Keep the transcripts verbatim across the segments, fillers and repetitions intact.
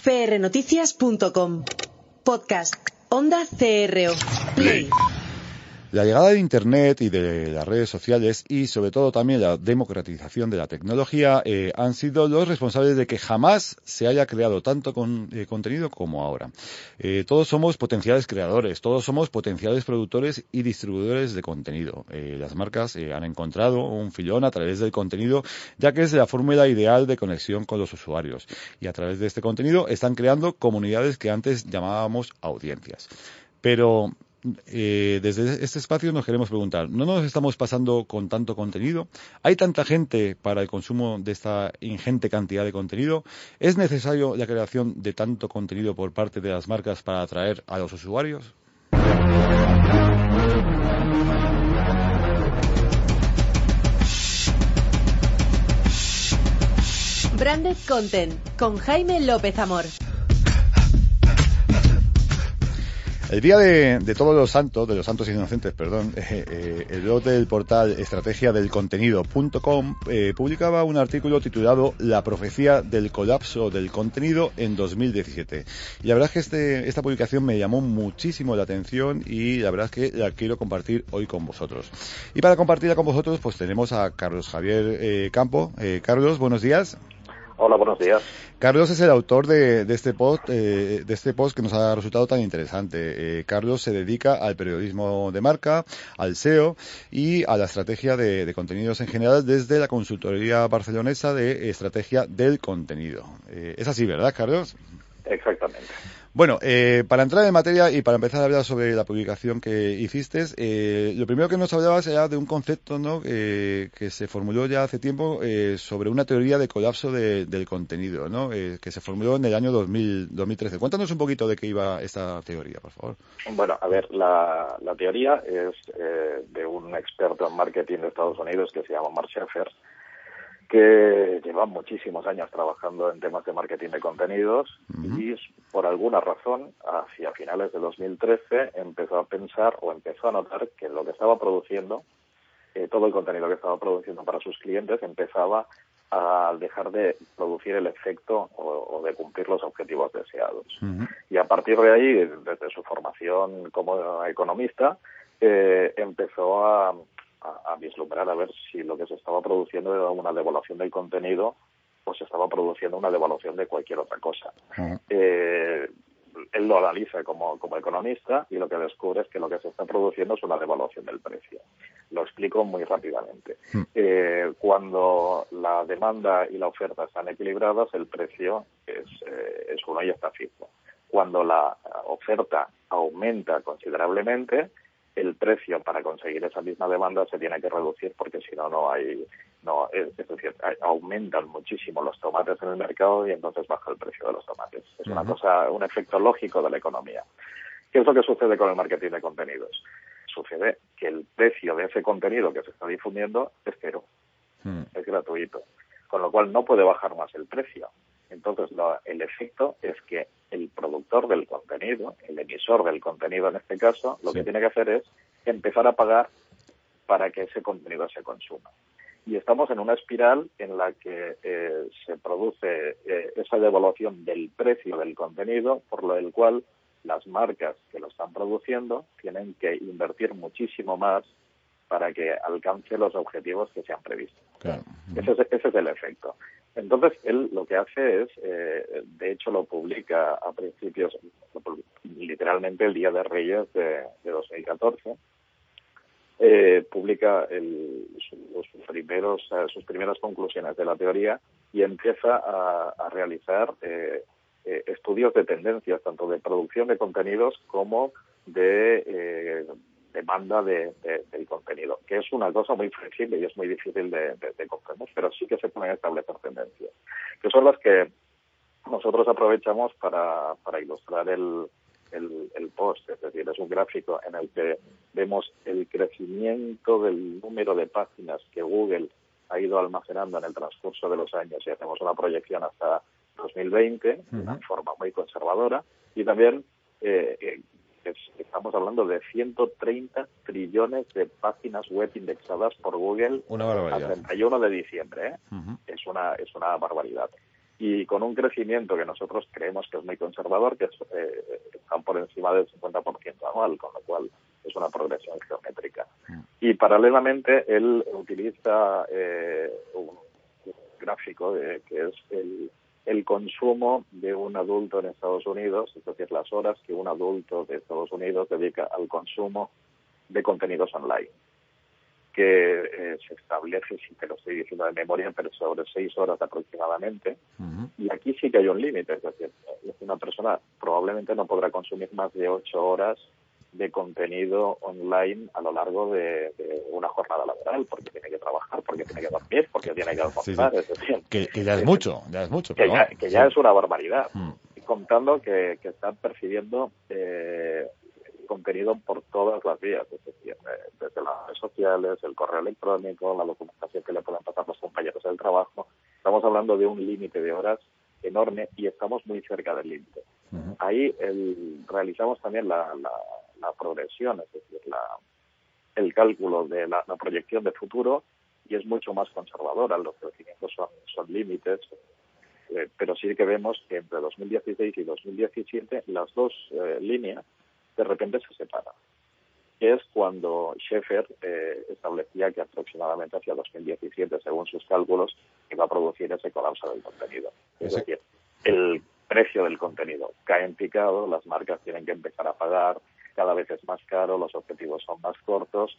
c r noticias punto com. Podcast. Onda C R O. Play. La llegada de Internet y de las redes sociales y sobre todo también la democratización de la tecnología eh, han sido los responsables de que jamás se haya creado tanto con, eh, contenido como ahora. Eh, todos somos potenciales creadores, todos somos potenciales productores y distribuidores de contenido. Eh, las marcas eh, han encontrado un filón a través del contenido, ya que es la fórmula ideal de conexión con los usuarios. Y a través de este contenido están creando comunidades que antes llamábamos audiencias. Pero Eh, desde este espacio nos queremos preguntar, ¿no nos estamos pasando con tanto contenido? ¿Hay tanta gente para el consumo de esta ingente cantidad de contenido? ¿Es necesario la creación de tanto contenido por parte de las marcas para atraer a los usuarios? Branded Content con Jaime López Amor. El día de, de todos los santos, de los santos inocentes, perdón, eh, eh, el blog del portal estrategia del contenido punto com eh, publicaba un artículo titulado La profecía del colapso del contenido en dos mil diecisiete. Y la verdad es que este, esta publicación me llamó muchísimo la atención y la verdad es que la quiero compartir hoy con vosotros. Y para compartirla con vosotros, pues tenemos a Carlos Javier eh, Campo. Eh, Carlos, buenos días. Hola, buenos días. Carlos es el autor de, de este post, eh, de este post que nos ha resultado tan interesante. Eh, Carlos se dedica al periodismo de marca, al S E O y a la estrategia de, de contenidos en general desde la consultoría barcelonesa de estrategia del contenido. Eh, es así, ¿verdad, Carlos? Exactamente. Bueno, eh, para entrar en materia y para empezar a hablar sobre la publicación que hiciste, eh, lo primero que nos hablabas era de un concepto, ¿no?, eh, que se formuló ya hace tiempo eh, sobre una teoría de colapso de, del contenido, ¿no?, eh, que se formuló en el año dos mil trece. Cuéntanos un poquito de qué iba esta teoría, por favor. Bueno, a ver, la, la teoría es eh, de un experto en marketing de Estados Unidos que se llama Mark Schaefer, que lleva muchísimos años trabajando en temas de marketing de contenidos uh-huh. y por alguna razón, hacia finales de dos mil trece, empezó a pensar o empezó a notar que lo que estaba produciendo, eh, todo el contenido que estaba produciendo para sus clientes, empezaba a dejar de producir el efecto o, o de cumplir los objetivos deseados. Uh-huh. Y a partir de ahí, desde su formación como economista, eh, empezó a... A, a vislumbrar a ver si lo que se estaba produciendo era una devaluación del contenido o se estaba produciendo una devaluación de cualquier otra cosa. Uh-huh. Eh, él lo analiza como, como economista y lo que descubre es que lo que se está produciendo es una devaluación del precio. Lo explico muy rápidamente. Uh-huh. Eh, cuando la demanda y la oferta están equilibradas, el precio es, eh, es uno y está fijo. Cuando la oferta aumenta considerablemente, el precio para conseguir esa misma demanda se tiene que reducir porque si no, no hay, no, es, es decir, hay, aumentan muchísimo los tomates en el mercado y entonces baja el precio de los tomates. Es uh-huh. una cosa, un efecto lógico de la economía. ¿Qué es lo que sucede con el marketing de contenidos? Sucede que el precio de ese contenido que se está difundiendo es cero, uh-huh. es gratuito, con lo cual no puede bajar más el precio. Entonces, lo, el efecto es que el productor del contenido, el emisor del contenido en este caso, lo sí. que tiene que hacer es empezar a pagar para que ese contenido se consuma. Y estamos en una espiral en la que eh, se produce eh, esa devaluación del precio del contenido, por lo del cual las marcas que lo están produciendo tienen que invertir muchísimo más para que alcance los objetivos que se han previsto. Claro. Ese, es, ese es el efecto. Entonces, él lo que hace es, eh, de hecho lo publica a principios, literalmente el Día de Reyes de, de dos mil catorce, eh, publica el, sus, primeros, sus primeras conclusiones de la teoría y empieza a, a realizar eh, eh, estudios de tendencias, tanto de producción de contenidos como de... Eh, demanda de, de, del contenido, que es una cosa muy flexible y es muy difícil de, de, de comprender, pero sí que se pueden establecer tendencias, que son las que nosotros aprovechamos para, para ilustrar el, el, el post, es decir, es un gráfico en el que vemos el crecimiento del número de páginas que Google ha ido almacenando en el transcurso de los años y hacemos una proyección hasta dos mil veinte, uh-huh. de una forma muy conservadora, y también eh, eh, Es, estamos hablando de ciento treinta trillones de páginas web indexadas por Google una barbaridad. a treinta y uno de diciembre. ¿eh? Uh-huh. Es una es una barbaridad. y con un crecimiento que nosotros creemos que es muy conservador, que es, eh, están por encima del cincuenta por ciento anual, con lo cual es una progresión geométrica. Y paralelamente él utiliza eh, un, un gráfico de, que es el, el consumo de un adulto en Estados Unidos, es decir, las horas que un adulto de Estados Unidos dedica al consumo de contenidos online, que eh, se establece, si te lo estoy diciendo de memoria, pero sobre seis horas aproximadamente. Uh-huh. Y aquí sí que hay un límite, es decir, una persona probablemente no podrá consumir más de ocho horas de contenido online a lo largo de, de una jornada laboral, porque tiene que trabajar, porque tiene que dormir, porque tiene que almorzar, sí, sí. Es decir... Que, que ya es, es mucho, ya es mucho. Que, pero ya, no, que sí. ya es una barbaridad. Uh-huh. Y contando que, que están percibiendo... Eh, contenido por todas las vías, es decir, eh, desde las redes sociales, el correo electrónico, la documentación que le pueden pasar los compañeros del trabajo. Estamos hablando de un límite de horas enorme y estamos muy cerca del límite. Uh-huh. Ahí el, realizamos también la, la, la progresión, es decir, la, el cálculo de la, la proyección de futuro, y es mucho más conservadora. Los crecimientos son, son límites, eh, pero sí que vemos que entre dos mil dieciséis y dos mil diecisiete las dos eh, líneas de repente se separan. Que es cuando Schaeffer eh, establecía que aproximadamente hacia dos mil diecisiete, según sus cálculos, iba a producir ese colapso del contenido. Es decir, el precio del contenido cae en picado, las marcas tienen que empezar a pagar, cada vez es más caro, los objetivos son más cortos,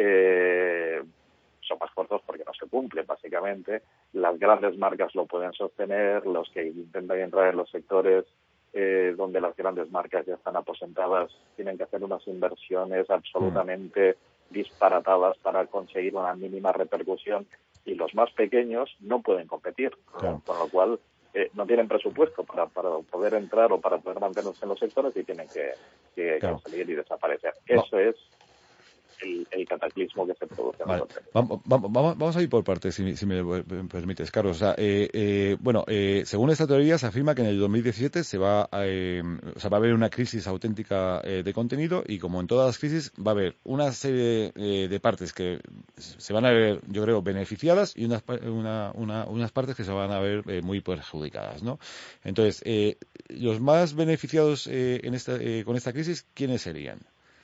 eh, son más cortos porque no se cumplen, básicamente. Las grandes marcas lo pueden sostener, los que intentan entrar en los sectores Eh, donde las grandes marcas ya están aposentadas, tienen que hacer unas inversiones absolutamente mm. disparatadas para conseguir una mínima repercusión, y los más pequeños no pueden competir, claro. Con lo cual eh, no tienen presupuesto para, para poder entrar o para poder mantenerse en los sectores y tienen que, que, claro. que salir y desaparecer. No. Eso es El, el cataclismo que se produce. Vale. Vamos, vamos, vamos a ir por partes, si, si me permites, Carlos. O sea, eh, eh, bueno, eh, según esta teoría se afirma que en el dos mil diecisiete se va a, eh, o sea, va a haber una crisis auténtica eh, de contenido, y como en todas las crisis va a haber una serie eh, de partes que se van a ver, yo creo, beneficiadas, y unas, una, una, unas partes que se van a ver eh, muy perjudicadas, ¿no? Entonces, eh, los más beneficiados eh, en esta, eh, con esta crisis, ¿quiénes serían?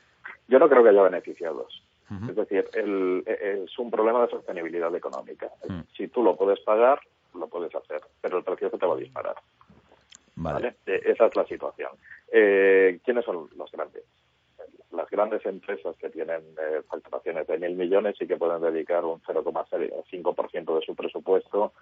Yo no creo que haya beneficiados. Uh-huh. Es decir, el, es un problema de sostenibilidad económica. Uh-huh. Si tú lo puedes pagar, lo puedes hacer, pero el precio se te va a disparar. Vale. ¿Vale? Esa es la situación. Eh, ¿Quiénes son los grandes? Las grandes empresas que tienen eh, facturaciones de mil millones y que pueden dedicar un cero coma cinco por ciento de su presupuesto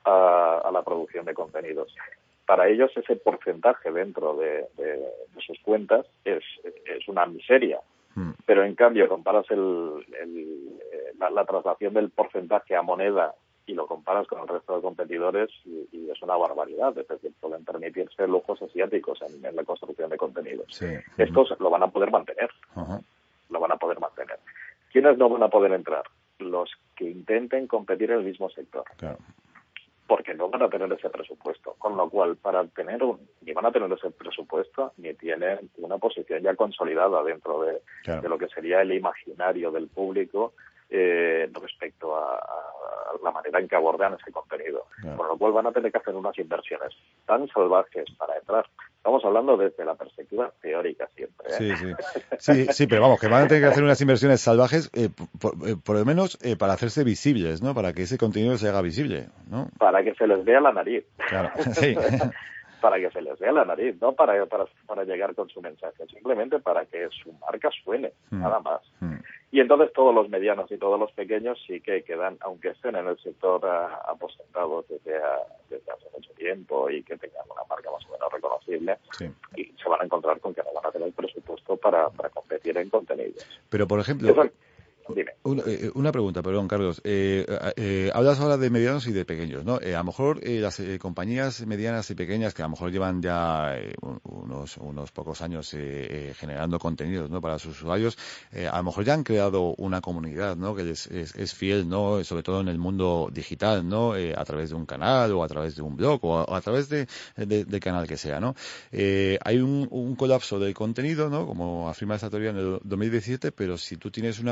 a, a la producción de contenidos. Para ellos ese porcentaje dentro de, de, de sus cuentas es, es una miseria. Pero en cambio comparas el, el, la, la traslación del porcentaje a moneda y lo comparas con el resto de competidores y, y es una barbaridad. Es decir, pueden permitirse lujos asiáticos en, en la construcción de contenidos. Sí. Uh-huh. Estos lo van a poder mantener. Uh-huh. Lo van a poder mantener. ¿Quiénes no van a poder entrar? Los que intenten competir en el mismo sector. Claro. Porque no van a tener ese presupuesto, con lo cual para tener un, ni van a tener ese presupuesto ni tienen una posición ya consolidada dentro de, claro. de lo que sería el imaginario del público eh, respecto a, a la manera en que abordan ese contenido, claro. Con lo cual van a tener que hacer unas inversiones tan salvajes para entrar. Estamos hablando desde la perspectiva teórica siempre, ¿eh? Sí, sí, sí, sí, pero vamos, que van a tener que hacer unas inversiones salvajes, eh, por, eh, por lo menos eh, para hacerse visibles, ¿no? Para que ese contenido se haga visible, ¿no? Para que se les vea la nariz. Claro, sí. Para que se les vea la nariz, no para, para, para llegar con su mensaje, simplemente para que su marca suene, mm. nada más. Mm. Y entonces todos los medianos y todos los pequeños sí que quedan, aunque estén en el sector uh, aposentados desde, uh, desde hace mucho tiempo y que tengan una marca más o menos reconocible, sí. Y se van a encontrar con que no van a tener presupuesto para, para competir en contenidos. Pero, por ejemplo... Eso, Dime. Una, eh, una pregunta, perdón, Carlos. Eh, eh, hablas ahora de medianos y de pequeños, ¿no? Eh, a lo mejor eh, las eh, compañías medianas y pequeñas que a lo mejor llevan ya eh, unos unos pocos años eh, eh, generando contenidos, ¿no? Para sus usuarios, eh, a lo mejor ya han creado una comunidad, ¿no? Que es, es, es fiel, ¿no? Sobre todo en el mundo digital, ¿no? Eh, a través de un canal o a través de un blog o a, o a través de, de, del canal que sea, ¿no? Eh, hay un, un colapso del contenido, ¿no? Como afirma esta teoría en el dos mil diecisiete, pero si tú tienes una comunidad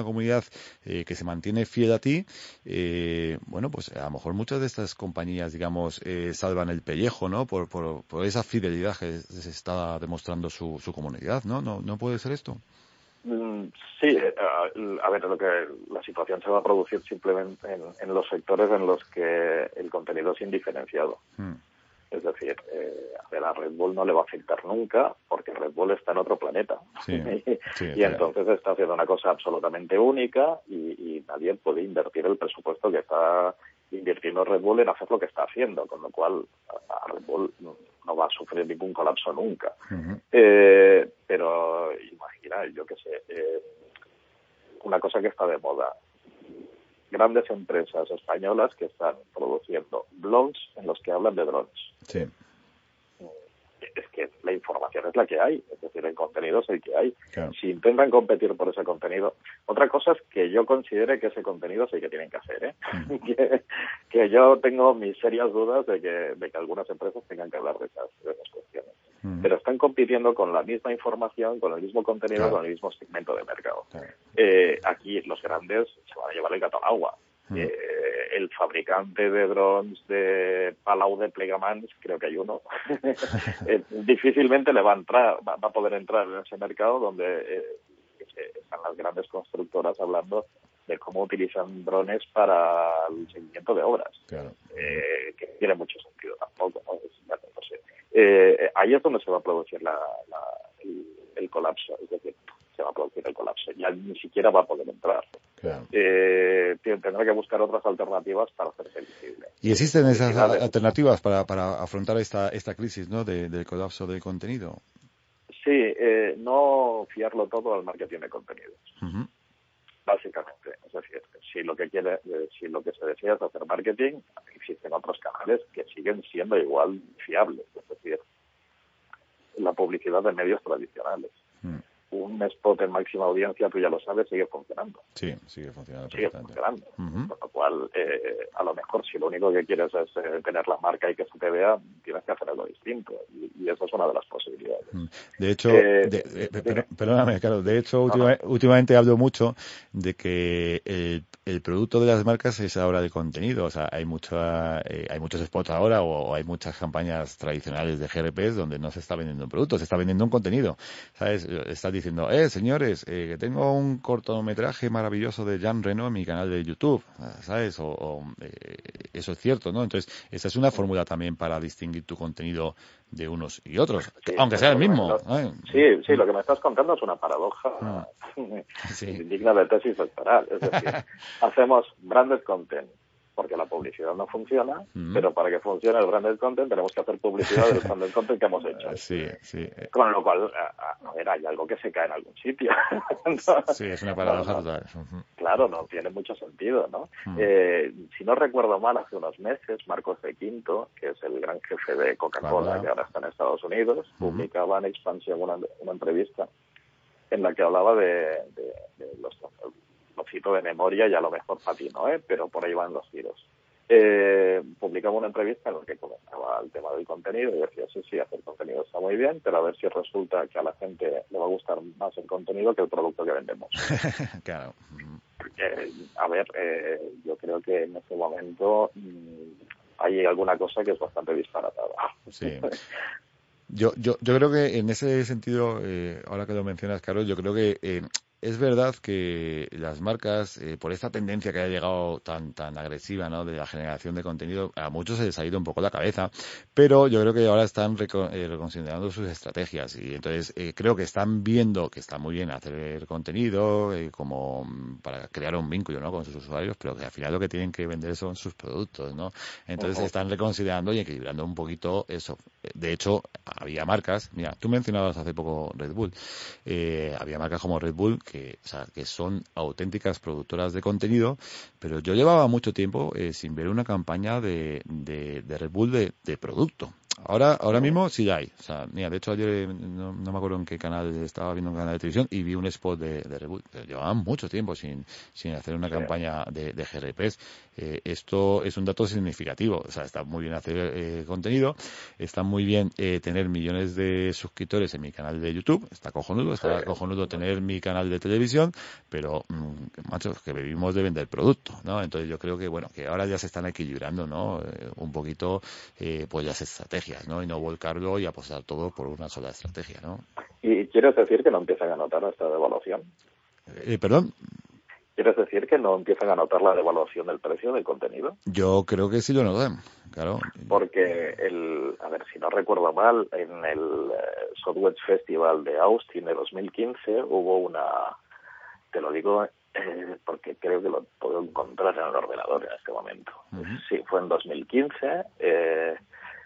comunidad eh, que se mantiene fiel a ti, eh, bueno, pues a lo mejor muchas de estas compañías, digamos, eh, salvan el pellejo, ¿no? Por, por, por esa fidelidad que se está demostrando su, su comunidad, ¿no? ¿No, no puede ser esto? Sí, a ver, lo que la situación se va a producir simplemente en, en los sectores en los que el contenido es indiferenciado. Hmm. Es decir, eh, a ver, a Red Bull no le va a afectar nunca porque Red Bull está en otro planeta. Sí, sí, y entonces está haciendo una cosa absolutamente única y, y nadie puede invertir el presupuesto que está invirtiendo Red Bull en hacer lo que está haciendo, con lo cual a Red Bull no, no va a sufrir ningún colapso nunca. Uh-huh. Eh, pero imagina, yo qué sé, eh, una cosa que está de moda. Grandes empresas españolas que están produciendo blogs en los que hablan de drones. Sí. Es que la información es la que hay, es decir, el contenido es el que hay. Claro. Si intentan competir por ese contenido, otra cosa es que yo considere que ese contenido es el que tienen que hacer, ¿eh? Mm. que, que yo tengo mis serias dudas de que, de que algunas empresas tengan que hablar de esas, de esas cuestiones. Mm. Pero están compitiendo con la misma información, con el mismo contenido, claro. con el mismo segmento de mercado. Claro. Eh, aquí los grandes se van a llevar el gato al agua. Mm. Eh, el fabricante de drones de Palau de Plegamans, creo que hay uno, eh, difícilmente le va a entrar, va, va a poder entrar en ese mercado donde eh, están las grandes constructoras hablando de cómo utilizan drones para el seguimiento de obras, claro. eh, que tiene mucho sentido tampoco, ¿no? Es, no sé. eh, ahí es donde se va a producir la, la, el, el colapso, es decir, se va a producir el colapso, ya ni siquiera va a poder entrar. Claro. Eh, tendrá que buscar otras alternativas para hacerse visible. ¿Y existen esas alternativas para, para afrontar esta esta crisis, ¿no? de, del colapso del contenido? Sí, eh, no fiarlo todo al marketing de contenidos. Uh-huh. Básicamente, es decir, si lo que quiere, eh, si lo que se desea es hacer marketing, existen otros canales que siguen siendo igual fiables, es decir, la publicidad de medios tradicionales. Uh-huh. Un spot en máxima audiencia, tú ya lo sabes, sigue funcionando. Sí, sigue funcionando. Sigue funcionando. Uh-huh. Con lo cual, eh, a lo mejor, si lo único que quieres es eh, tener la marca y que se te vea, tienes que hacer algo distinto. Y, y eso es una de las posibilidades. De hecho, eh, de, de, de, de, perdóname, claro, de hecho, última, no, no. últimamente hablo mucho de que el, el producto de las marcas es ahora el contenido. O sea, hay mucha, eh, hay muchos spots ahora o, o hay muchas campañas tradicionales de G R Ps donde no se está vendiendo un producto, se está vendiendo un contenido. ¿Sabes? Estás diciendo, eh, señores, eh, que tengo un cortometraje maravilloso de Jean Reno en mi canal de YouTube, ¿sabes? O, o eh, eso es cierto, ¿no? Entonces, esa es una fórmula también para distinguir tu contenido de unos y otros, sí, aunque sea el mismo. Lo, ¿eh? Sí, sí, lo que me estás contando es una paradoja ah, sí. digna de tesis doctoral. Es decir, hacemos branded content porque la publicidad no funciona, mm. pero para que funcione el branded content tenemos que hacer publicidad del branded content que hemos hecho. Sí, sí. Con lo cual, a, a ver, hay algo que se cae en algún sitio. no, sí, es una paradoja no, no, total. Claro, no tiene mucho sentido, ¿no? Mm. Eh, si no recuerdo mal, hace unos meses, Marcos de Quinto, que es el gran jefe de Coca-Cola, claro. que ahora está en Estados Unidos, mm. publicaba en Expansión una, una entrevista en la que hablaba de, de, de los... lo cito de memoria y a lo mejor patino, ¿eh? Pero por ahí van los tiros. Eh, publicaba una entrevista en la que comentaba el tema del contenido y decía, sí, sí, hacer contenido está muy bien, pero a ver si resulta que a la gente le va a gustar más el contenido que el producto que vendemos. Claro. Porque, a ver, eh, yo creo que en este momento mmm, hay alguna cosa que es bastante disparatada. Sí. Yo, yo, yo creo que en ese sentido, eh, ahora que lo mencionas, Carlos, yo creo que eh, es verdad que las marcas, eh, por esta tendencia que ha llegado tan tan agresiva, ¿no?, de la generación de contenido, a muchos se les ha ido un poco la cabeza, pero yo creo que ahora están reco- eh, reconsiderando sus estrategias y entonces eh, creo que están viendo que está muy bien hacer contenido eh, como para crear un vínculo, ¿no?, con sus usuarios, pero que al final lo que tienen que vender son sus productos, ¿no? Entonces uh-huh. están reconsiderando y equilibrando un poquito eso. De hecho, había marcas, mira, tú mencionabas hace poco Red Bull, eh, había marcas como Red Bull que, o sea, que son auténticas productoras de contenido, pero yo llevaba mucho tiempo eh, sin ver una campaña de, de, de Red Bull de, de producto. Ahora, ahora mismo sí hay. O sea, mira, de hecho ayer no, no me acuerdo en qué canal estaba viendo un canal de televisión y vi un spot de, de Reboot. Llevaban mucho tiempo sin, sin hacer una sí. campaña de, de G R Ps. Eh, esto es un dato significativo. O sea, está muy bien hacer eh, contenido, está muy bien eh, tener millones de suscriptores en mi canal de YouTube, está cojonudo, está sí. cojonudo tener mi canal de televisión, pero, mmm, macho, que vivimos de vender producto, ¿no? Entonces yo creo que, bueno, que ahora ya se están equilibrando, ¿no? Eh, un poquito, eh, pues las estrategias, ¿no? Y no volcarlo y apostar todo por una sola estrategia, ¿no? ¿Y quieres decir que no empiezan a notar esta devaluación? Eh, ¿Perdón? ¿Quieres decir que no empiezan a notar la devaluación del precio del contenido? Yo creo que sí lo notan, claro. Porque, el, a ver, si no recuerdo mal, en el uh, Southwest Festival de Austin de dos mil quince hubo una, te lo digo eh, porque creo que lo puedo encontrar en el ordenador en este momento. Uh-huh. Sí, fue en dos mil quince, eh,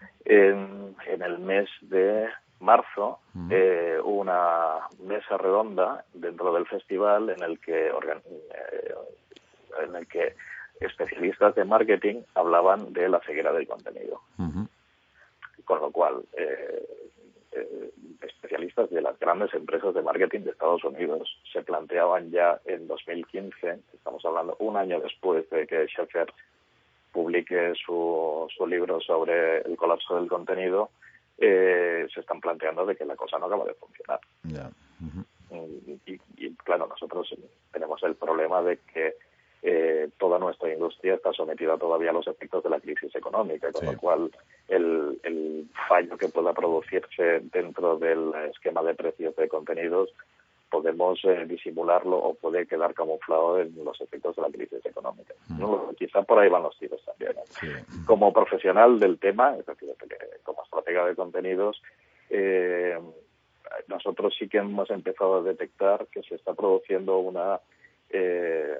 en, en el mes de marzo, uh-huh. eh, hubo una mesa redonda dentro del festival en el que organ, eh, en el que especialistas de marketing hablaban de la ceguera del contenido. Uh-huh. Con lo cual, eh, eh, especialistas de las grandes empresas de marketing de Estados Unidos se planteaban ya en dos mil quince, estamos hablando un año después de que Schaeffer publique su, su libro sobre el colapso del contenido, eh, se están planteando de que la cosa no acaba de funcionar. Yeah. Uh-huh. y, y, y claro, nosotros tenemos el problema de que Eh, toda nuestra industria está sometida todavía a los efectos de la crisis económica, con sí. lo cual el, el fallo que pueda producirse dentro del esquema de precios de contenidos podemos eh, disimularlo o puede quedar camuflado en los efectos de la crisis económica. Mm. No, quizá por ahí van los tiros también. ¿eh? Sí. Como profesional del tema, es decir, como estratega de contenidos, eh, nosotros sí que hemos empezado a detectar que se está produciendo una eh,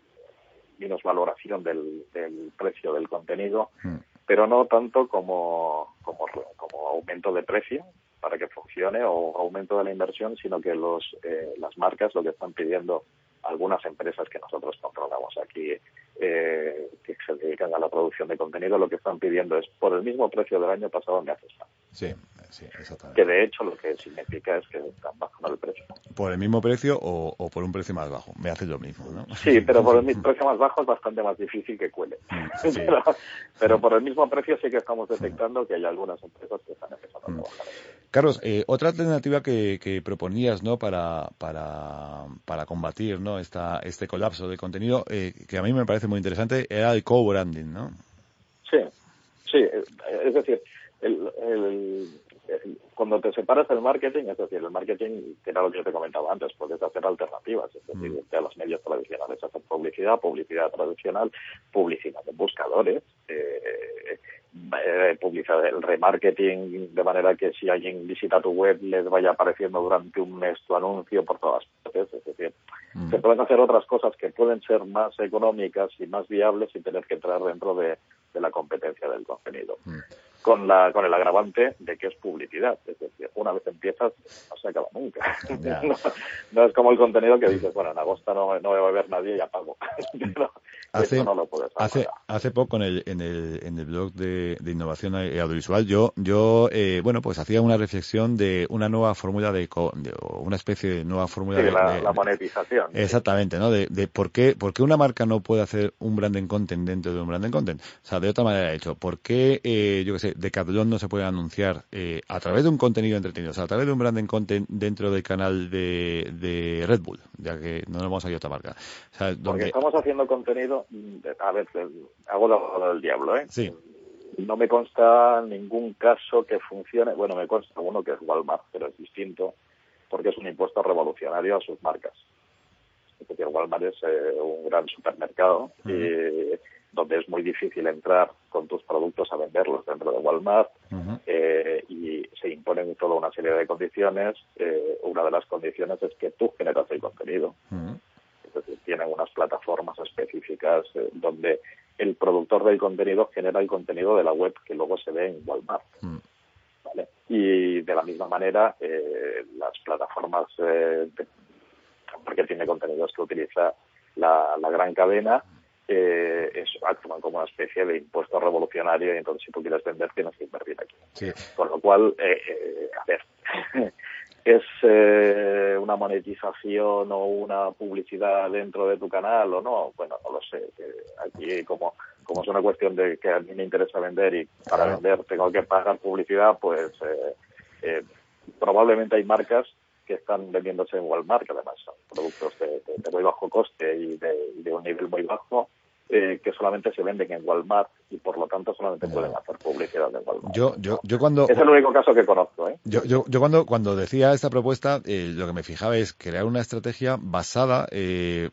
menos valoración del, del precio del contenido, mm. pero no tanto como, como, como aumento de precio para que funcione o aumento de la inversión, sino que los eh, las marcas lo que están pidiendo, algunas empresas que nosotros controlamos aquí, eh, que se dedican a la producción de contenido, lo que están pidiendo es por el mismo precio del año pasado me haces más. Sí, sí, exactamente. Que de hecho lo que significa es que están bajando el precio. Por el mismo precio o, o por un precio más bajo, me hace lo mismo, ¿no? Sí, pero por el precio más bajo es bastante más difícil que cuele. Sí. pero, pero por el mismo precio sí que estamos detectando que hay algunas empresas que están empezando a trabajar. Carlos, eh, otra alternativa que, que proponías, ¿no? Para, para, para combatir, ¿no? Esta, este colapso de contenido, eh, que a mí me parece muy interesante, era el co-branding, ¿no? Sí, sí, es decir, el, el, el, cuando te separas del marketing, es decir, el marketing, que era lo que yo te comentaba antes, puedes hacer alternativas, es decir, mm. a los medios tradicionales hacer publicidad, publicidad tradicional, publicidad de buscadores, eh, eh, publicidad del remarketing, de manera que si alguien visita tu web les vaya apareciendo durante un mes tu anuncio por todas partes, es decir, mm. se pueden hacer otras cosas que pueden ser más económicas y más viables sin tener que entrar dentro de, de la competencia del contenido. Mm. Con la con el agravante de que es publicidad, es decir, una vez empiezas no se acaba nunca. Yeah. no, no es como el contenido que dices, bueno, en agosto no, no va a ver nadie y apago. Pero hace, eso no lo puedes hacer. Hace, hace poco en el, en el, en el blog de, de innovación audiovisual yo, yo eh, bueno, pues hacía una reflexión de una nueva fórmula de, de o una especie de nueva fórmula sí, de, la, de la monetización. De, exactamente, sí. ¿no? De, de por qué, por qué una marca no puede hacer un branding content dentro de un branding content. O sea, de otra manera he hecho, ¿por qué, eh, yo qué sé, Decathlon no se puede anunciar eh, a través de un contenido entretenido, o sea, a través de un branding content dentro del canal de, de Red Bull, ya que no nos vamos a ir a otra marca? O sea, donde... Porque estamos haciendo contenido, a ver, hago la del diablo, ¿eh? Sí. No me consta ningún caso que funcione, bueno, me consta uno que es Walmart, pero es distinto, porque es un impuesto revolucionario a sus marcas. Es decir, Walmart es eh, un gran supermercado uh-huh. y donde es muy difícil entrar con tus productos a venderlos dentro de Walmart uh-huh. eh, y se imponen toda una serie de condiciones. Eh, una de las condiciones es que tú generas el contenido. Uh-huh. Es decir, tienen unas plataformas específicas eh, donde el productor del contenido genera el contenido de la web que luego se ve en Walmart. Uh-huh. ¿Vale? Y de la misma manera, eh, las plataformas eh, de marketing de contenidos que utiliza la, la gran cadena eh, es, actúan como una especie de impuesto revolucionario, y entonces si tú quieres vender tienes que invertir aquí. Sí. Con lo cual, eh, eh, a ver, ¿es eh, una monetización o una publicidad dentro de tu canal o no? Bueno, no lo sé. Eh, aquí, como, como es una cuestión de que a mí me interesa vender y para Claro. vender tengo que pagar publicidad, pues eh, eh, probablemente hay marcas que están vendiéndose en Walmart, que además son productos de, de, de muy bajo coste y de, de un nivel muy bajo, eh, que solamente se venden en Walmart y por lo tanto solamente No. pueden hacer publicidad en Walmart. Yo, yo, yo cuando... Es el único caso que conozco, ¿eh? Yo, yo, yo cuando, cuando decía esta propuesta, eh, lo que me fijaba es crear una estrategia basada eh,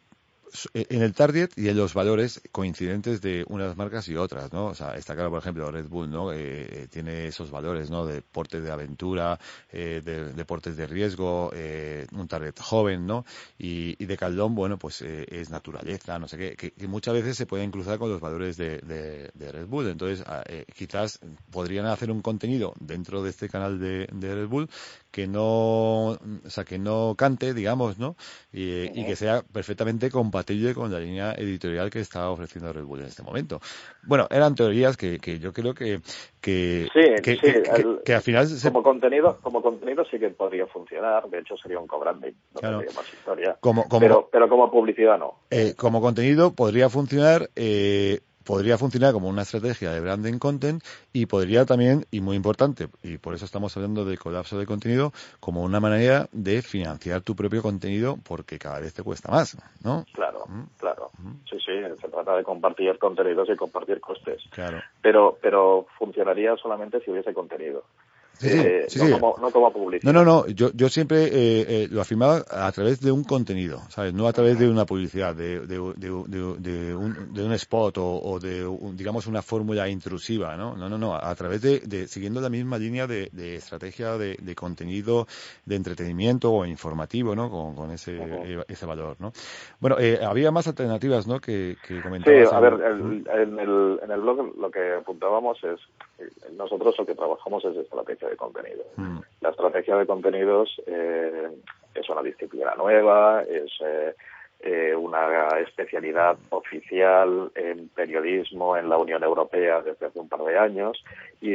en el target y en los valores coincidentes de unas marcas y otras, ¿no? O sea, está claro, por ejemplo, Red Bull, ¿no? Eh, tiene esos valores, ¿no? De deportes de aventura, eh, de deportes de riesgo, eh, un target joven, ¿no? Y, y Decathlon, bueno, pues eh, es naturaleza, no sé qué, que, que muchas veces se pueden cruzar con los valores de, de, de Red Bull. Entonces, eh, quizás podrían hacer un contenido dentro de este canal de, de Red Bull que no, o sea, que no cante, digamos, ¿no? Y, uh-huh. y que sea perfectamente compatible con la línea editorial que está ofreciendo Red Bull en este momento. Bueno, eran teorías que, que yo creo que que, sí, que, sí, que, que, el, que al final se... como contenido como contenido sí que podría funcionar. De hecho sería un co-branding, no claro. tendría más historia. Como, como, pero, pero como publicidad no. Eh, como contenido podría funcionar eh, podría funcionar como una estrategia de branding content y podría también, y muy importante, y por eso estamos hablando de colapso de contenido, como una manera de financiar tu propio contenido porque cada vez te cuesta más, ¿no? Claro, ¿Mm? claro. ¿Mm? Sí, sí, se trata de compartir contenidos y compartir costes. Claro. Pero, pero funcionaría solamente si hubiese contenido. Sí, sí, Eh, sí, no, sí. Como, no como No, publicidad. no, no. Yo, yo siempre eh, eh, lo afirmaba a través de un contenido, ¿sabes? No a través de una publicidad, de, de, de, de, de, un, de un spot o, o de, un, digamos, una fórmula intrusiva, ¿no? No, no, no. A través de, de siguiendo la misma línea de, de estrategia de, de contenido, de entretenimiento o informativo, ¿no? Con, con ese, uh-huh. ese valor, ¿no? Bueno, eh, había más alternativas, ¿no? Que, que comentabas. Sí, a en... ver, el, en, el, en el blog lo que apuntábamos es, nosotros lo que trabajamos es estrategia de contenido. Mm. La estrategia de contenidos eh, es una disciplina nueva, es eh, eh, una especialidad oficial en periodismo en la Unión Europea desde hace un par de años y,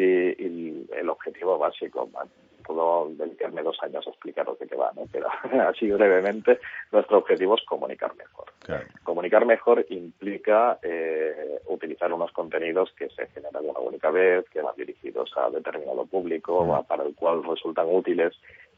y el objetivo básico, puedo dedicarme dos años a explicaros de qué va, ¿no? Pero así brevemente, nuestro objetivo es comunicar mejor. Claro. Comunicar mejor implica eh, utilizar unos contenidos que se generan una única vez, que van dirigidos a determinado público, mm. para el cual resultan útiles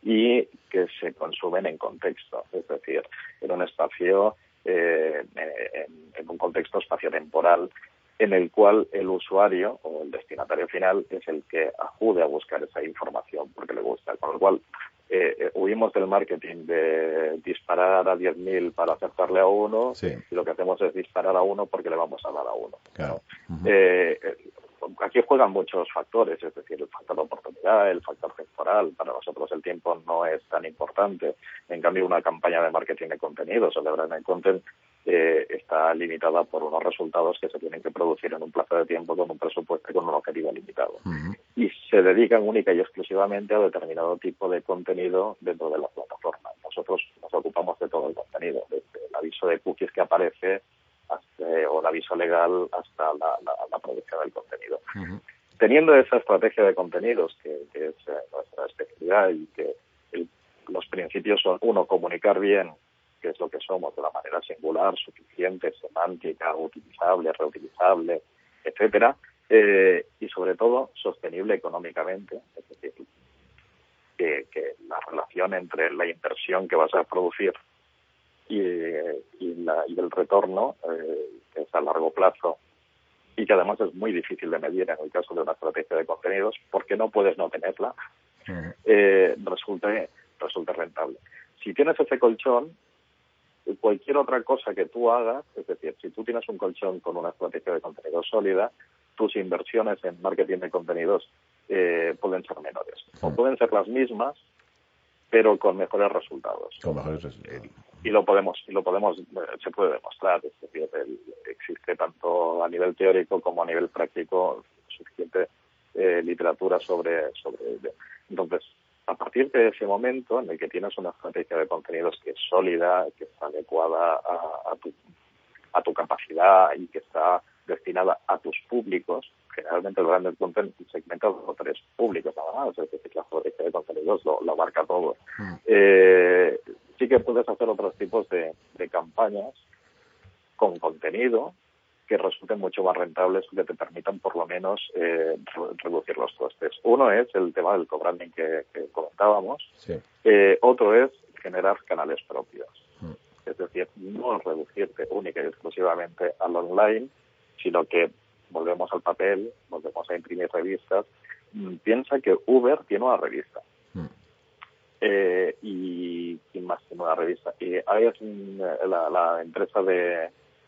y que se consumen en contexto, es decir, en un espacio, eh, en, en un contexto espaciotemporal en el cual el usuario o el destinatario final es el que acude a buscar esa información porque le gusta. Con lo cual, eh, eh, huimos del marketing de disparar a diez mil para acertarle a uno, sí. y lo que hacemos es disparar a uno porque le vamos a dar a uno. Claro. ¿no? Uh-huh. eh, aquí juegan muchos factores, es decir, el factor de oportunidad, el factor temporal. Para nosotros el tiempo no es tan importante. En cambio, una campaña de marketing de contenidos o de branding content eh, está limitada por unos resultados que se tienen que producir en un plazo de tiempo con un presupuesto y con un objetivo limitado. Uh-huh. Y se dedican única y exclusivamente a determinado tipo de contenido dentro de la plataforma. Nosotros nos ocupamos de todo el contenido, desde el aviso de cookies que aparece hasta, o el aviso legal hasta la, la, la producción del contenido. Uh-huh. Teniendo esa estrategia de contenidos, que, que es eh, nuestra especialidad y que el, los principios son, uno, comunicar bien qué es lo que somos de la manera singular, suficiente, semántica, utilizable, reutilizable, etcétera, eh, y sobre todo sostenible económicamente, es decir, que, que la relación entre la inversión que vas a producir y, y, la, y el retorno, eh, que es a largo plazo y que además es muy difícil de medir en el caso de una estrategia de contenidos, porque no puedes no tenerla, uh-huh. eh, resulte, resulte rentable. Si tienes ese colchón, cualquier otra cosa que tú hagas, es decir, si tú tienes un colchón con una estrategia de contenidos sólida, tus inversiones en marketing de contenidos eh, pueden ser menores. O pueden ser las mismas, pero con mejores resultados. Con mejores resultados. Y lo podemos, y lo podemos, se puede demostrar. Es decir, el, existe tanto a nivel teórico como a nivel práctico suficiente eh, literatura sobre, sobre. Entonces, a partir de ese momento en el que tienes una estrategia de contenidos que es sólida, que está adecuada a, a tu a tu capacidad y que está destinada a tus públicos, generalmente el branded content segmenta dos o tres públicos nada más, es decir, la fotografía de contenidos lo, lo abarca todo. Mm. Eh, sí que puedes hacer otros tipos de, de campañas con contenido que resulten mucho más rentables, que te permitan por lo menos eh, re- reducir los costes. Uno es el tema del co-branding que, que comentábamos, sí. eh, otro es generar canales propios. Mm. Es decir, no reducirte única y exclusivamente al online, sino que volvemos al papel, volvemos a imprimir revistas. Mm, piensa que Uber tiene una revista. Mm. Eh, y ¿quién más tiene una revista? Y hay la, la empresa de,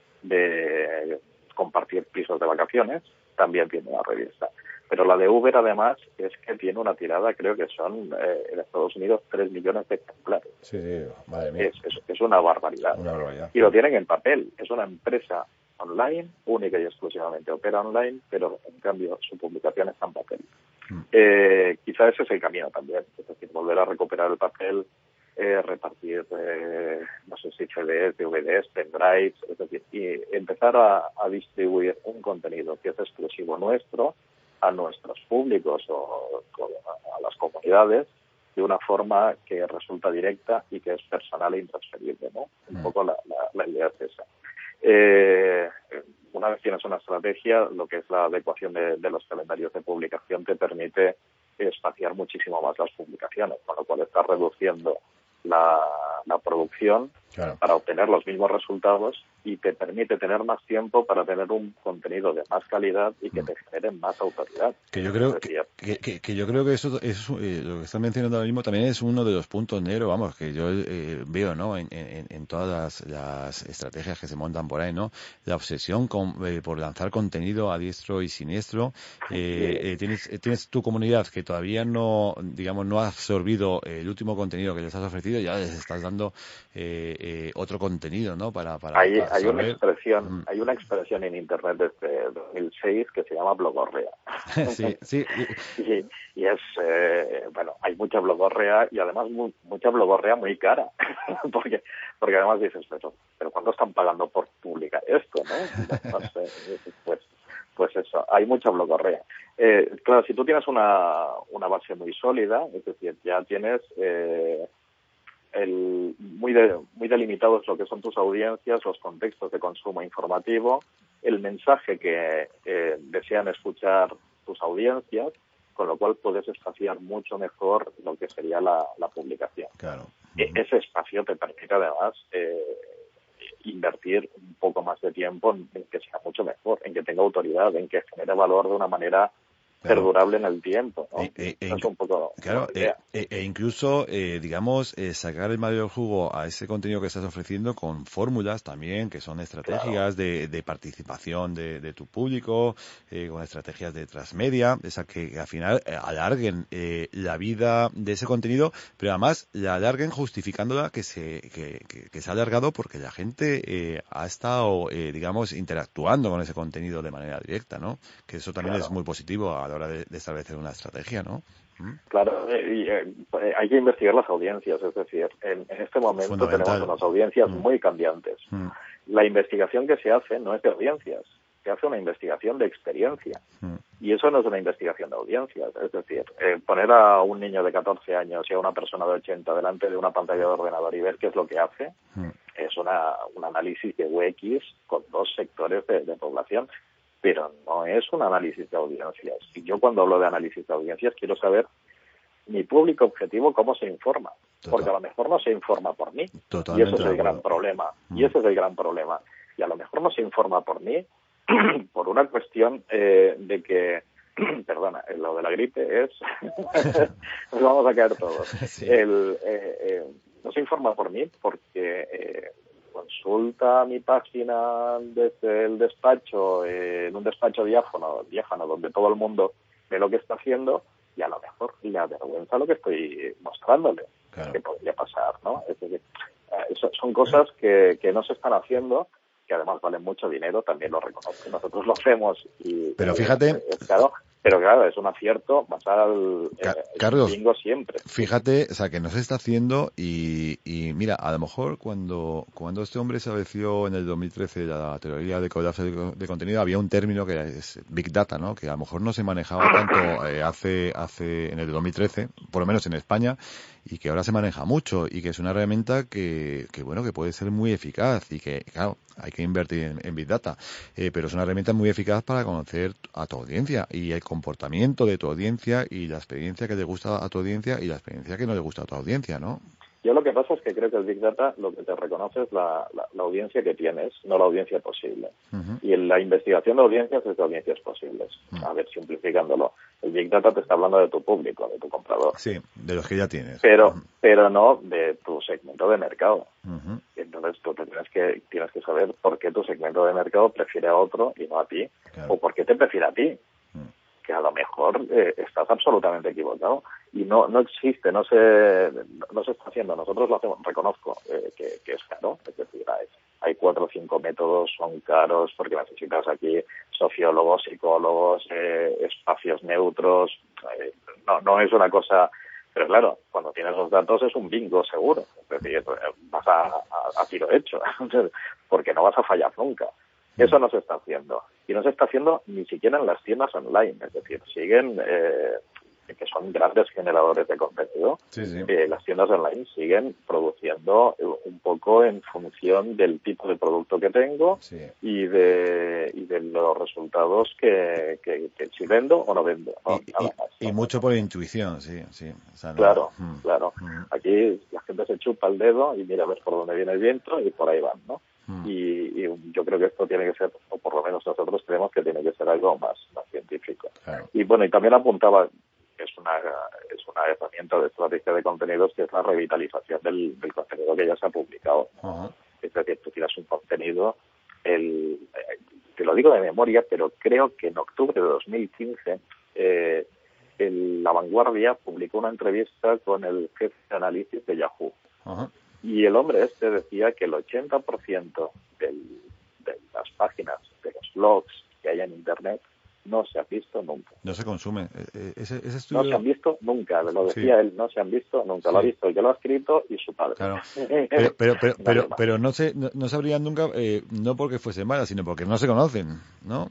de compartir pisos de vacaciones, también tiene una revista. Pero la de Uber, además, es que tiene una tirada, creo que son, eh, en Estados Unidos, tres millones de ejemplares. Sí, sí, madre mía. Es, es, es una barbaridad. Una barbaridad. Y lo tienen en papel. Es una empresa online, única y exclusivamente opera online, pero en cambio su publicación está en papel. Mm. Eh, quizá ese es el camino también, es decir, volver a recuperar el papel, eh, repartir, eh, no sé si C Ds, D V Ds, pendrives, es decir, y empezar a, a distribuir un contenido que es exclusivo nuestro a nuestros públicos o, o a las comunidades de una forma que resulta directa y que es personal e intransferible, ¿no? Un mm. poco la, la, la idea es esa. Eh, una vez tienes una estrategia, lo que es la adecuación de, de los calendarios de publicación te permite espaciar muchísimo más las publicaciones, con lo cual estás reduciendo la, la producción claro. para obtener los mismos resultados y te permite tener más tiempo para tener un contenido de más calidad y que te genere más autoridad. Que yo creo que, que, que, que yo creo que eso es eh, lo que están mencionando ahora mismo también es uno de los puntos negros, vamos, que yo eh, veo, ¿no? En, en, en todas las, las estrategias que se montan por ahí, ¿no? La obsesión con, eh, por lanzar contenido a diestro y siniestro. Eh, sí. eh, tienes eh, tienes tu comunidad que todavía no, digamos, no ha absorbido el último contenido que les has ofrecido, ya les estás dando eh, eh, otro contenido, ¿no? Para para hay, hay una expresión, mm. hay una expresión en internet desde dos mil seis que se llama blogorrea. sí, sí. y, y es eh, bueno, hay mucha blogorrea y además mu- mucha blogorrea muy cara, porque porque además dices, pero pero ¿cuánto están pagando por publicar esto, no? No sé, pues pues eso, hay mucha blogorrea. Eh, claro, si tú tienes una una base muy sólida, es decir, ya tienes eh, el muy de, muy delimitados lo que son tus audiencias, los contextos de consumo informativo, el mensaje que eh, desean escuchar tus audiencias, con lo cual puedes espaciar mucho mejor lo que sería la, la publicación. Claro. Uh-huh. Ese espacio te permite además eh, invertir un poco más de tiempo en, en que sea mucho mejor, en que tenga autoridad, en que genere valor de una manera claro. perdurable en el tiempo, ¿no? E, e, Eso es un poco claro, e, e, e incluso, eh, digamos, eh, sacar el mayor jugo a ese contenido que estás ofreciendo con fórmulas también, que son estrategias claro. de, de participación de, de tu público, eh, con estrategias de transmedia, esa que, que al final eh, alarguen eh, la vida de ese contenido, pero además la alarguen justificándola que se, que, que, que se ha alargado porque la gente eh, ha estado, eh, digamos, interactuando con ese contenido de manera directa, ¿no? Que eso también claro. es muy positivo a la hora de, de establecer una estrategia, ¿no? ¿Mm? Claro, eh, y, eh, hay que investigar las audiencias, es decir, en, en este momento tenemos unas audiencias mm. muy cambiantes. Mm. La investigación que se hace no es de audiencias, se hace una investigación de experiencia. Mm. Y eso no es una investigación de audiencias, es decir, eh, poner a un niño de catorce años y a una persona de ochenta delante de una pantalla de ordenador y ver qué es lo que hace, mm. es una, un análisis de U X con dos sectores de, de población. Pero no es un análisis de audiencias. Y yo cuando hablo de análisis de audiencias quiero saber mi público objetivo cómo se informa. Total. Porque a lo mejor no se informa por mí. Totalmente y ese es el gran problema. Mm. Y ese es el gran problema. Y a lo mejor no se informa por mí por una cuestión eh, de que, perdona, lo de la gripe es... nos vamos a caer todos. Sí. El, eh, eh, no se informa por mí porque... Eh, consulta mi página desde el despacho, eh, en un despacho diáfano, diáfano, donde todo el mundo ve lo que está haciendo y a lo mejor le avergüenza lo que estoy mostrándole, claro. que podría pasar, ¿no? Es decir, eh, son cosas que, que no se están haciendo, que además valen mucho dinero, también lo reconozco. Nosotros lo hacemos y... Pero fíjate... Eh, claro, Pero claro, es un acierto pasar al Ca- eh, Carlos, bingo siempre. Fíjate, o sea, que no se está haciendo y, y mira, a lo mejor cuando cuando este hombre estableció en el dos mil trece la teoría de colapso de, de contenido, había un término que es Big Data, ¿no? Que a lo mejor no se manejaba tanto eh, hace hace en el dos mil trece, por lo menos en España, y que ahora se maneja mucho y que es una herramienta que, que bueno, que puede ser muy eficaz y que, claro, hay que invertir en, en Big Data, eh, pero es una herramienta muy eficaz para conocer a tu audiencia y el comportamiento de tu audiencia y la experiencia que le gusta a tu audiencia y la experiencia que no le gusta a tu audiencia, ¿no? Yo lo que pasa es que creo que el Big Data lo que te reconoce es la, la, la audiencia que tienes, no la audiencia posible. Uh-huh. Y en la investigación de audiencias es de audiencias posibles. Uh-huh. A ver, simplificándolo. El Big Data te está hablando de tu público, de tu comprador. Sí, de los que ya tienes. Pero uh-huh. pero no de tu segmento de mercado. Uh-huh. Entonces tú te tienes que tienes que saber por qué tu segmento de mercado prefiere a otro y no a ti. Claro. O por qué te prefiere a ti. Uh-huh. Que a lo mejor eh, estás absolutamente equivocado y no no existe, no se no se está haciendo. Nosotros lo hacemos, reconozco eh, que, que es caro, es decir, hay, hay cuatro o cinco métodos, son caros porque necesitas aquí sociólogos, psicólogos, eh, espacios neutros, eh, no no es una cosa, pero claro, cuando tienes los datos es un bingo seguro, es decir, vas a, a, a tiro hecho, porque no vas a fallar nunca. Eso no se está haciendo. Y no se está haciendo ni siquiera en las tiendas online. Es decir, siguen, eh, que son grandes generadores de contenido, sí, sí. Eh, las tiendas online siguen produciendo un poco en función del tipo de producto que tengo sí. y, de, y de los resultados que, que, que si vendo o no vendo. ¿no? Y, y, más, y mucho por intuición, sí. sí. O sea, no... Claro, mm. claro. Mm. Aquí la gente se chupa el dedo y mira a ver por dónde viene el viento y por ahí van, ¿no? Mm. Y, y yo creo que esto tiene que ser, o por lo menos nosotros creemos que tiene que ser algo más, más científico. Claro. Y bueno, y también apuntaba que es una es una herramienta de estrategia de contenidos que es la revitalización del, del contenido que ya se ha publicado. Uh-huh. Es decir, tú tienes un contenido, el, eh, te lo digo de memoria, pero creo que en octubre de dos mil quince eh, el, La Vanguardia publicó una entrevista con el jefe de análisis de Yahoo. Uh-huh. Y el hombre este decía que el ochenta por ciento del, de las páginas, de los blogs que hay en Internet, no se han visto nunca. No se consume. Ese, ese estudio... No se han visto nunca, lo decía sí. él, no se han visto nunca. Sí. Lo ha visto el que lo ha escrito y su padre. Claro. Pero, pero, pero, pero, pero no se no, no sabrían nunca, eh, no porque fuese mala, sino porque no se conocen, ¿no?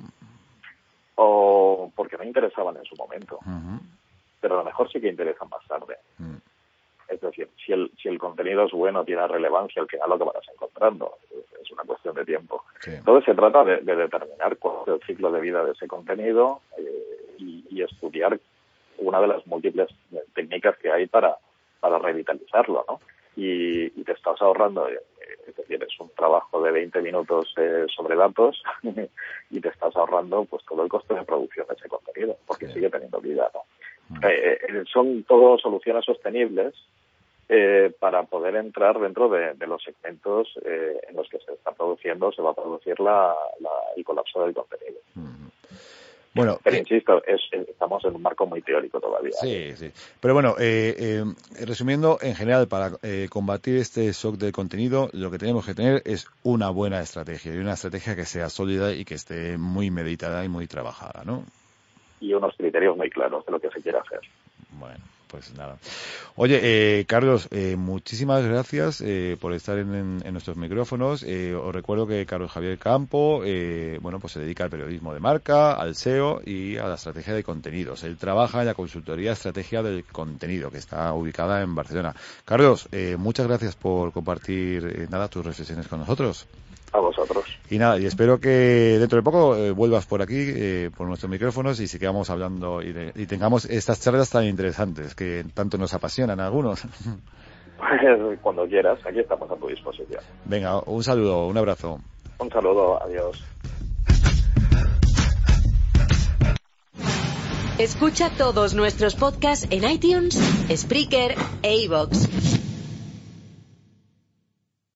O porque no interesaban en su momento. Uh-huh. Pero a lo mejor sí que interesan más tarde. Uh-huh. Es decir, si el, si el contenido es bueno, tiene relevancia, al final lo que vas encontrando es una cuestión de tiempo. Sí. Entonces se trata de, de determinar cuál es el ciclo de vida de ese contenido eh, y, y estudiar una de las múltiples técnicas que hay para, para revitalizarlo, ¿no? Y, y te estás ahorrando, eh, es decir, es un trabajo de veinte minutos eh, sobre datos y te estás ahorrando pues todo el coste de producción de ese contenido, porque sí. sigue teniendo vida, ¿no? Eh, eh, son todo soluciones sostenibles eh, para poder entrar dentro de, de los segmentos eh, en los que se está produciendo, se va a producir la, la, el colapso del contenido. Mm. Bueno, pero eh, insisto, es, estamos en un marco muy teórico todavía. Sí, sí. Pero bueno, eh, eh, resumiendo, en general, para eh, combatir este shock del contenido, lo que tenemos que tener es una buena estrategia y una estrategia que sea sólida y que esté muy meditada y muy trabajada, ¿no? Y unos criterios muy claros de lo que se quiere hacer. Bueno, pues nada. Oye, eh, Carlos, eh, muchísimas gracias eh, por estar en, en, en nuestros micrófonos. Eh, os recuerdo que Carlos Javier Campo, eh, bueno, pues se dedica al periodismo de marca, al S E O y a la estrategia de contenidos. Él trabaja en la consultoría Estrategia del Contenido, que está ubicada en Barcelona. Carlos, eh, muchas gracias por compartir eh, nada tus reflexiones con nosotros. A vosotros. Y nada, y espero que dentro de poco eh, vuelvas por aquí, eh, por nuestros micrófonos y sigamos hablando y, de, y tengamos estas charlas tan interesantes que tanto nos apasionan a algunos. Pues cuando quieras, aquí estamos a tu disposición. Venga, un saludo, un abrazo. Un saludo, adiós. Escucha todos nuestros podcasts en iTunes, Spreaker e iVoox.